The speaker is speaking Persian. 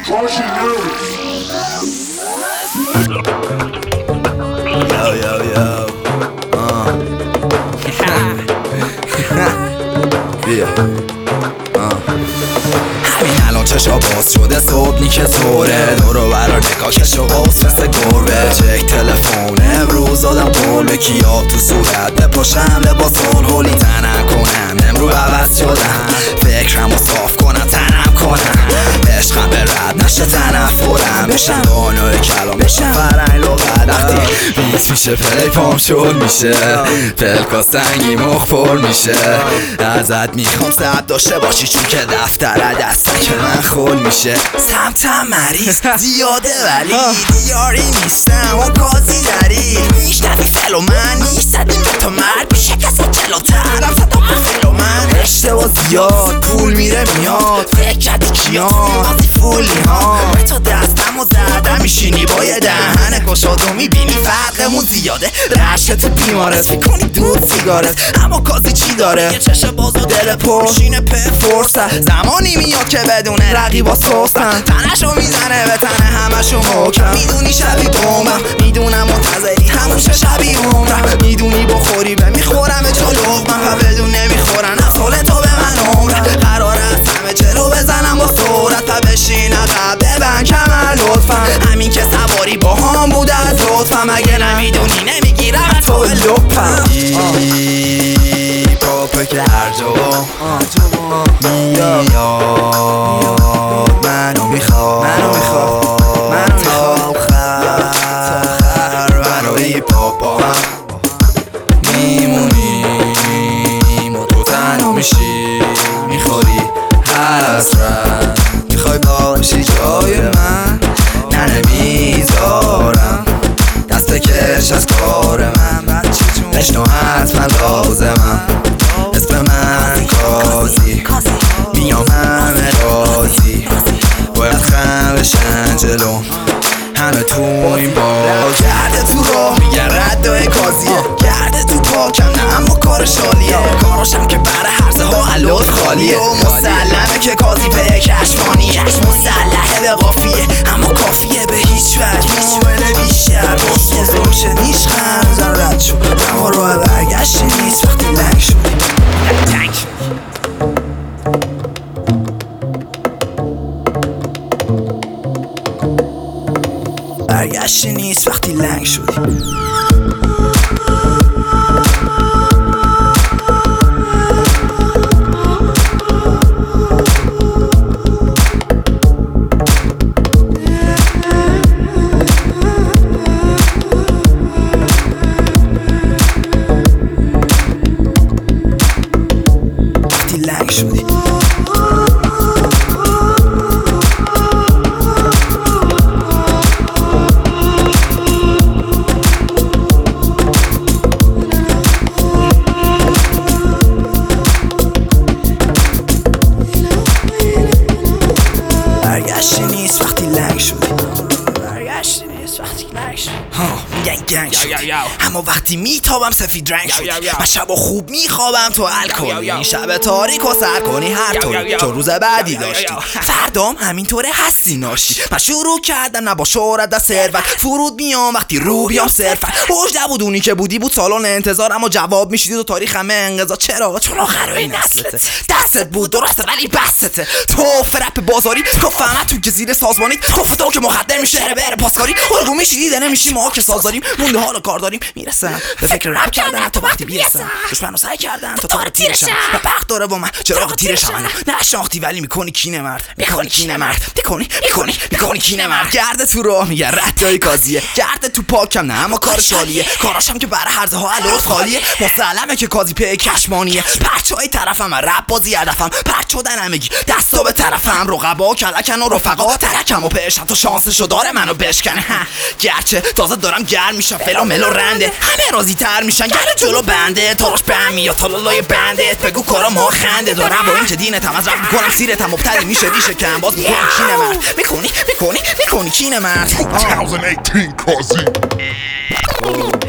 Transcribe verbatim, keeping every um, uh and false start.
Yo, yo, yo. Uh. yeah. uh. همین الان چشا باز شده صبح نیکه طوره دورو برا نگاه کش و باز مثل گربه چک تلفون امروز آدم قول به کیاب تو صورت بپاشم لباسون هولی تنم کنم امرو عوض شدم فکرم رو صاف کنم تنم کنم عشقم به رد نشه تنفرم بشم دانای کلام بشم فرنگ لغت وقتی بیس میشه پلی پام شل میشه پلکا سنگی مخ پر میشه ازت میخوام سب داشته باشی چون که دفتر دستم که من خول میشه سمتم مریض زیاده ولی دیاری نیستم و کازی داری میشنوی فلو من نیستدیم تا مرد میشه کسی جلوترم صدا فلو من اشتباه زیاد پول میره میاد فکر کردی کیان بازی فولی ها به تو دستم و زدم میشینی با یه دهن گشاد و میبینی فرقمون زیاده رشت بیمارست میکنی دود سیگارت اما کازی چی داره یه چشم باز و دل پر شینه په فرصت زمانی میاد که بدونه رقیبا سوستن تنشو میزنه به تنه همشو محکم میدونی شبی بومم میدونم منتظری هموشه شبی عمرم میدونی بخوری به میخورم به تو لقمم و بدون نمیخورن از حال تو به من عمرم قرار است همه جلو بزنم با صورت و بشین عقب ببن کمر لطفم همین که سواری با هم بوده از لطفم اگه نمیدونی نمیگیرم تو به لپم پاپه که هر جا میاد منو میخواد منو میخواد منو میخواد خر برای پاپا میمونیم و تو تنها میشی میخوری هر حسرت میخوای باشی جای من نه نمیذارم دست بکش از کار من بشنو حتما لازمم اسم من کازی میام همه رازی باید خم بشن جلوم همه تو این با گرده تو راه میگه ردای کازیه گرده تو پاکم نه اما کار شالیه کاراشم که بره هرزه ها علوت خالیه مسلمه که کازی به کشمانیه مسلحه به قافیه اما کافیه به هیچ وجه مشوله بیشتر باشه زوشه نیش خم زن رد شد اما راه برگشتی نیست وقتی لنگ شدی لنگ شدی برگشتی نیست وقتی لنگ شدی وقتی لنگ شدی برگشتی نیست وقتی لنگ شدی برگشتی نیست وقتی لنگ شدی میگن گنگ شدی اما وقتی میتابم سفید رنگ شدی من شبا خوب میخوابم تو الکل این شب تاریک و سر کنی هر طوری چون روز بعدی داشتی فردام همینطوره هستی ناشی من شروع کردم نه با شهرت و ثروت فرود میام وقتی رو بیام صرفا اوج نبود اونی که بودی بود سالن انتظار اما جواب میشیدی تو تاریخ همه انقضا چرا چون آخرای نسلت دستت بود درسته ولی بسته تو فرپ بازاری تو فهمت تو که زیر سازمانی تو تو که مخدر میشه بره پاسکاری الگو میشی دیده نمیشی ما که سازداریم مونده حال کار داریم میرسم به فکر رپ کردن حتی وقتی بیرسم دشمنو سعی کردن تا تار تیرشم و بخت داره با من چراغ تیرشم نه نشناختی ولی میکنی کینه مرد میکنی کینه مرد میکنی میکنی میکنی کینه مرد گرده تو راه میگه ردای کازیه گرده تو پاکم نه اما کار شالیه کاراشم که برای هرزه ها علوت خالیه مسلمه که کازی په کشمانیه پرچای طرفم رپ بازی هدفم پرچ شدن همگی دستا به طرفم رقبا کلکن و رفقا ترکم و پشم تو شانسشو داره منو بشکنه گرچه تازه دارم گرم میشم فلا ملو رنده همه راضی تر میشن گره جلو بنده تاراش بهم میاد تالالای بنده بگو کارا ما خنده دارم با این که دینتم از رفت میکنم سیرتم مبتدی میشه ریشه کم باز میکنی کینه مرد میکنی میکنی میکنی کینه مرد twenty eighteen Kazi